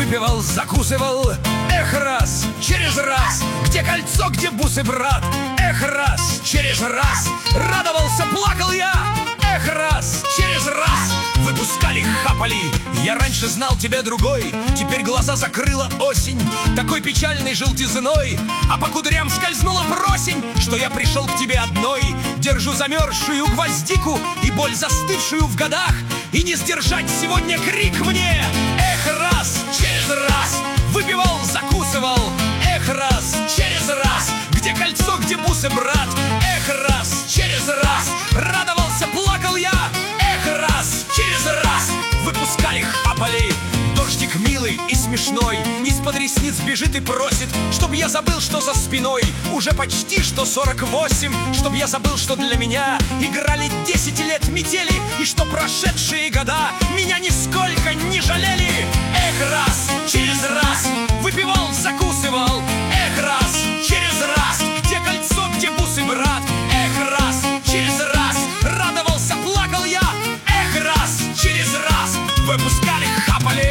Выпивал, закусывал, эх, раз, через раз. Где кольцо, где бусы, брат? Эх, раз, через раз. Радовался, плакал я, эх, раз, через раз. Выпускали, хапали. Я раньше знал тебя другой. Теперь глаза закрыла осень такой печальной желтизной. А по кудрям скользнула просень, что я пришел к тебе одной. Держу замерзшую гвоздику и боль, застывшую в годах. И не сдержать сегодня крик мне. Эх, раз, через раз. Выпивал, закусывал, эх, раз, через раз. Где кольцо, где бусы, брат? Эх, раз, через раз. Радовался, плакал я, эх, раз, через раз. Выпускали, хапали. Дождик милый и смешной из-под ресниц бежит и просит, чтоб я забыл, что за спиной уже почти что 48. Чтоб я забыл, что для меня играли 10 лет метели, и что прошедшие года меня нисколько не жалели. Эх, раз, через раз. Выпивал, закусывал, эх, раз, через раз. Где кольцо, где бусы, брат? Эх, раз, через раз. Радовался, плакал я, эх, раз, через раз. Выпускали, хапали.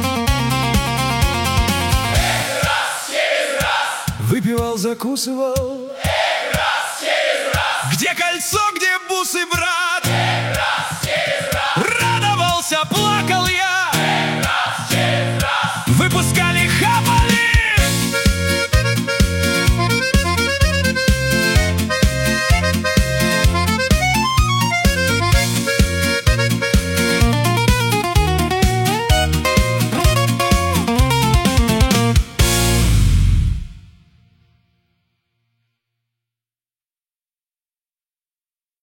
Выпивал, закусывал,